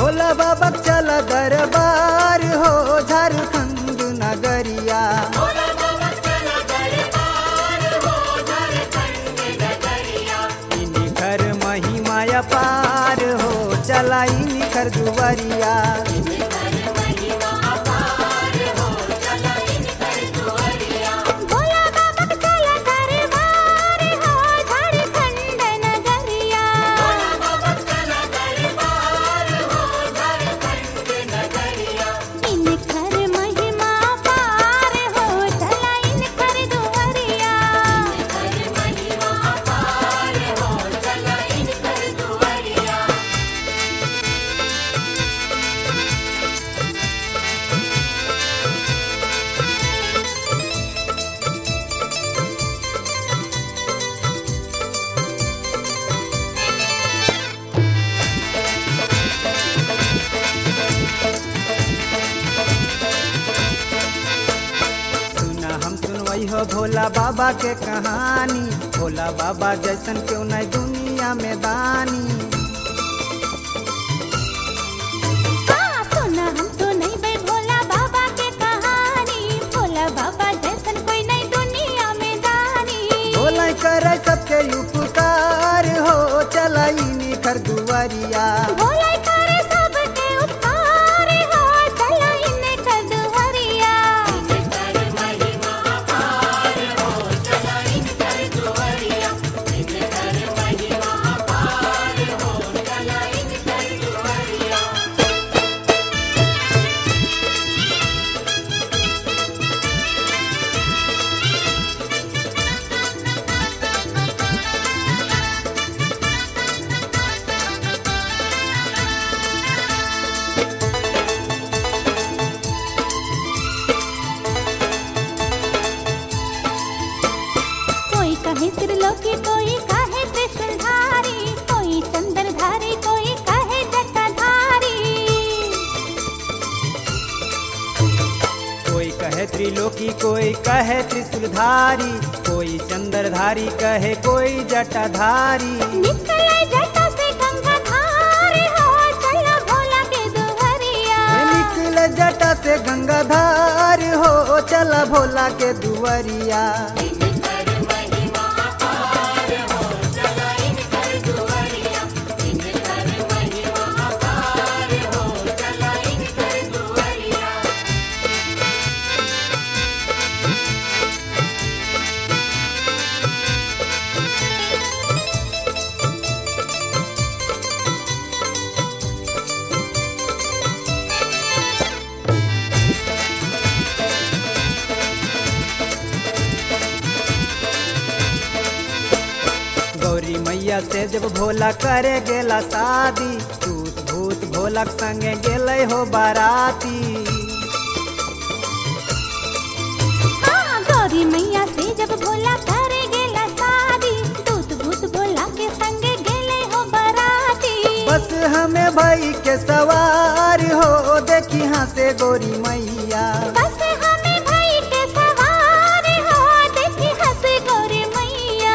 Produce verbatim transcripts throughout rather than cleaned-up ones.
भोला बाबा चला दरबार हो झारखंड नगरिया। इन्हीं घर महिमा अपार हो चला इन्हीं घर दुआरिया। हो भोला बाबा के कहानी, भोला बाबा जैसन क्यों नहीं दुनिया में दानी। हाँ, सुना हम तो नहीं बे भोला बाबा के कहानी, भोला बाबा जैसन कोई नहीं दुनिया में दानी। भोला करे सबके उपकार हो चला इन्हीं घर दुआरिया। भोला करे सबके उपकार हो चला इन्हीं घर दुआरिया। कहे त्रिलोकी कोई कहे त्रिशूलधारी, कोई चंद्रधारी कोई कहे जटाधारी। कोई कहे त्रिलोकी कोई कहे त्रिशूलधारी, कोई चंद्रधारी कहे कोई जटाधारी। निकले जटा से गंगाधार हो चला भोला के दुआरिया। निकले जटा से गंगाधार हो चला भोला के दुआरिया। गौरी मैया से जब भोला करे गेला शादी, भूत भूत भोलक संगे गेले हो बाराती। हाँ, गौरी मैया से जब भोला करे गेला शादी, दूत भूत भोला के संगे गेले हो बाराती। बस हमें भाई के सवार हो देखी हाँ से गौरी मैया। बस हमें भाई के सवार हो देखी हाँ से गौरी मैया।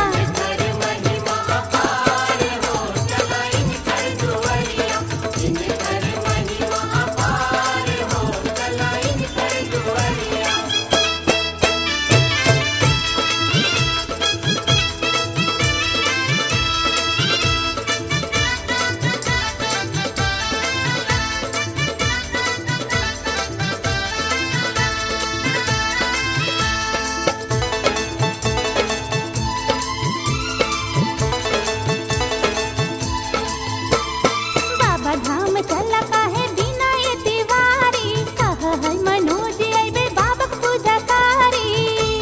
बाबा धाम चला काहे बिना ये तिवारी, कह है मनोज अइबे बाबा पूजा कारी।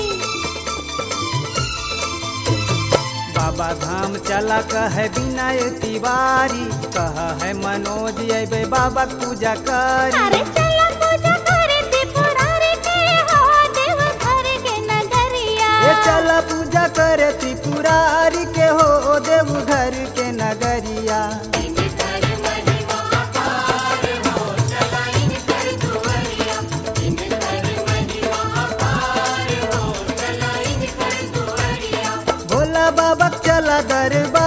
बाबा धाम चला कहे विनय तिवारी, कह है मनोज अबे बाबा पूजा करी। अरे चला पूजा करे त्रिपुरारी के हो देव घर के नगरिया। ये चला पूजा करे त्रिपुरारी के हो देव घर के नगरिया। भोला बाबा चला दरबार